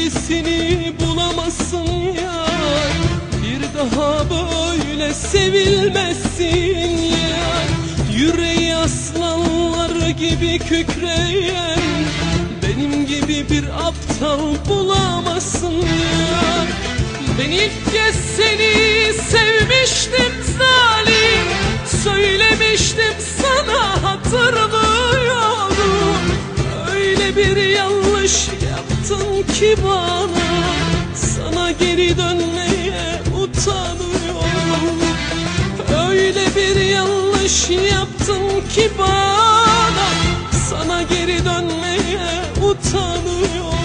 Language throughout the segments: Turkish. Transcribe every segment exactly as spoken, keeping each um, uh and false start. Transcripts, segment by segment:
gibisini bulamazsın ya. Bir daha böyle sevilmezsin ya. Yüreği aslanlar gibi kükreyen benim gibi bir aptal bulamazsın ya. Ben ilk kez seni sevmiştim zalim, söylemiştim sana hatırlıyorum. Öyle bir yanlış yaptın ki bana, sana geri dönmeye utanıyorum. Öyle bir yanlış yaptın ki bana, sana geri dönmeye utanıyorum.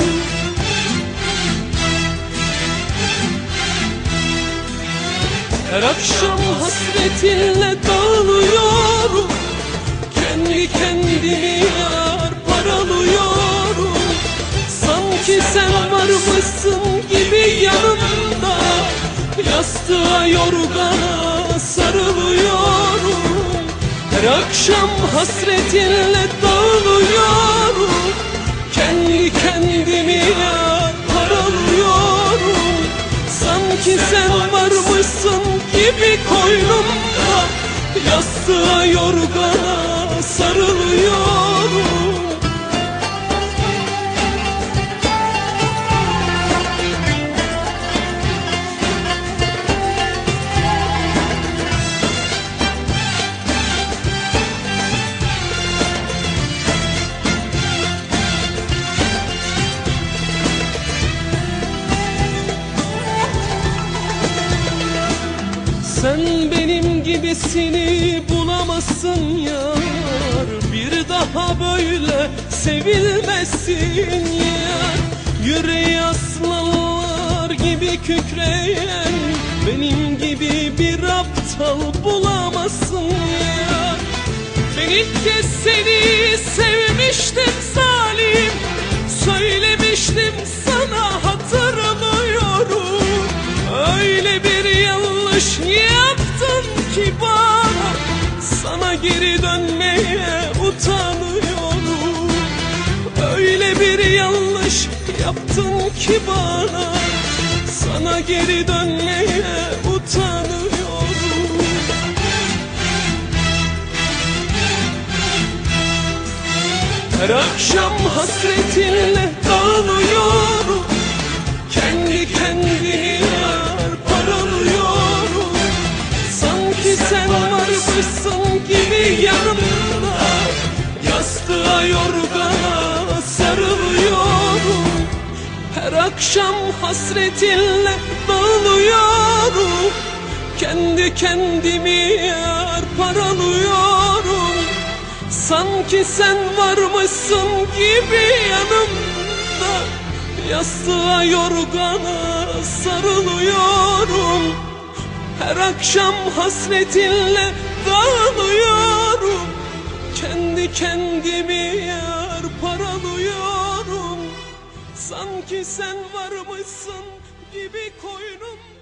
Her akşam hasretinle dağılıyorum, kendi kendimi yar paralıyorum. Sanki sen varmışsın gibi yanımda, yastığa yorgana sarılıyorum. Her akşam hasretinle dağılıyorum, kendi kendimi yar paralıyorum. Sanki sen varmışsın gibi koynumda, yastığa yorgana sarılıyorum. Sen benim gibisini bulamazsın yar. Bir daha böyle sevilmezsin yar. Yüreği aslanlar gibi kükreyen benim gibi bir aptal bulamazsın yar. Ben ilk kez seni sevmiştim zalim, söylemiştim sana hatırlıyorum. Öyle bir yanlış yaptın ki bana, sana geri dönmeye utanıyorum. Öyle bir yanlış yaptın ki bana, sana geri dönmeye utanıyorum. Her akşam hasretinle dağılıyorum, kendi kendimi yar paralıyorum. Sanki sen varmışsın gibi yanımda, yastığa yorgana sarılıyorum. Her akşam hasretinle dağılıyorum, kendi kendimi yar paralıyorum. Sanki sen varmışsın gibi yanımda, yastığa yorgana sarılıyorum. Her akşam hasretinle dağılıyorum, kendi kendimi yar paralıyorum. Sanki sen varmışsın gibi koynumda.